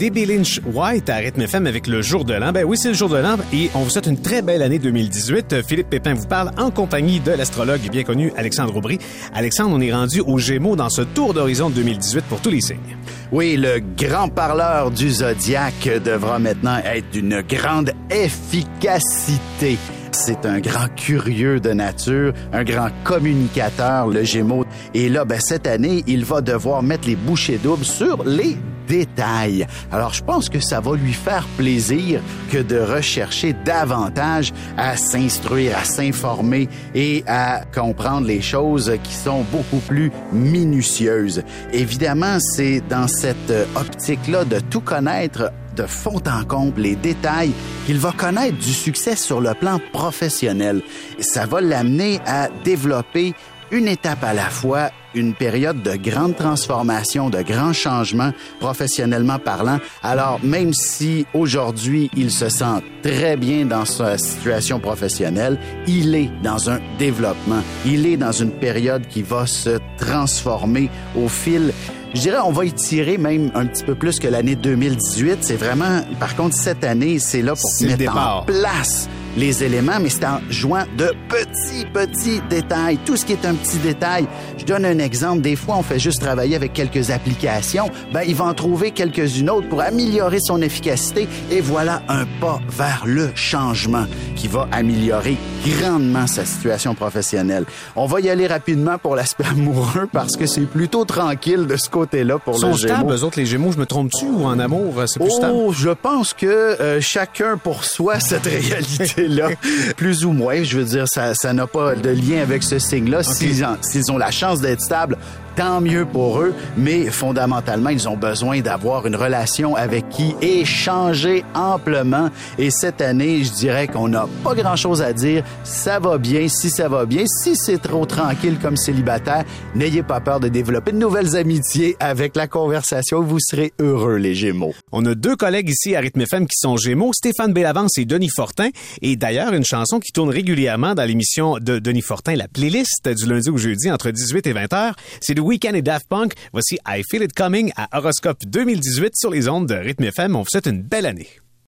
Debbie Lynch White à Rythme FM avec le Jour de l'An. Ben oui, c'est le Jour de l'An et on vous souhaite une très belle année 2018. Philippe Pépin vous parle en compagnie de l'astrologue bien connu Alexandre Aubry. Alexandre, on est rendu aux Gémeaux dans ce tour d'horizon 2018 pour tous les signes. Oui, le grand parleur du zodiaque devra maintenant être d'une grande efficacité. C'est un grand curieux de nature, un grand communicateur, le Gémeaux. Et là, cette année, il va devoir mettre les bouchées doubles sur les détails. Alors, je pense que ça va lui faire plaisir que de rechercher davantage à s'instruire, à s'informer et à comprendre les choses qui sont beaucoup plus minutieuses. Évidemment, c'est dans cette optique-là de tout connaître de fond en comble, les détails, qu'il va connaître du succès sur le plan professionnel. Et ça va l'amener à développer une étape à la fois, une période de grande transformation, de grands changements professionnellement parlant. Alors, même si aujourd'hui, il se sent très bien dans sa situation professionnelle, il est dans un développement. Il est dans une période qui va se transformer au fil. Je dirais, on va y tirer même un petit peu plus que l'année 2018. C'est vraiment, par contre, cette année, c'est là pour mettre en place les éléments, mais c'est en jouant de petits détails. Tout ce qui est un petit détail. Je donne un exemple. Des fois, on fait juste travailler avec quelques applications. Il va en trouver quelques-unes autres pour améliorer son efficacité. Et voilà un pas vers le changement qui va améliorer grandement sa situation professionnelle. On va y aller rapidement pour l'aspect amoureux parce que c'est plutôt tranquille de ce côté-là pour le Gémeaux. Sont stables, eux autres, les Gémeaux, je me trompe-tu, ou en amour, c'est plus stable? Je pense que chacun pour soi cette réalité-là, plus ou moins. Je veux dire, ça n'a pas de lien avec ce signe-là. Okay. S'ils ont la chance d'être stables, tant mieux pour eux, mais fondamentalement, ils ont besoin d'avoir une relation avec qui échanger amplement. Et cette année, je dirais qu'on n'a pas grand-chose à dire. Ça va bien, si ça va bien. Si c'est trop tranquille comme célibataire, n'ayez pas peur de développer de nouvelles amitiés avec la conversation. Vous serez heureux, les Gémeaux. On a 2 collègues ici à Rythme FM qui sont Gémeaux, Stéphane Bellavance et Denis Fortin. Et d'ailleurs, une chanson qui tourne régulièrement dans l'émission de Denis Fortin, la playlist du lundi au jeudi entre 18 et 20 heures. C'est The Weeknd et Daft Punk. Voici I Feel It Coming à Horoscope 2018 sur les ondes de Rythme FM. On vous souhaite une belle année.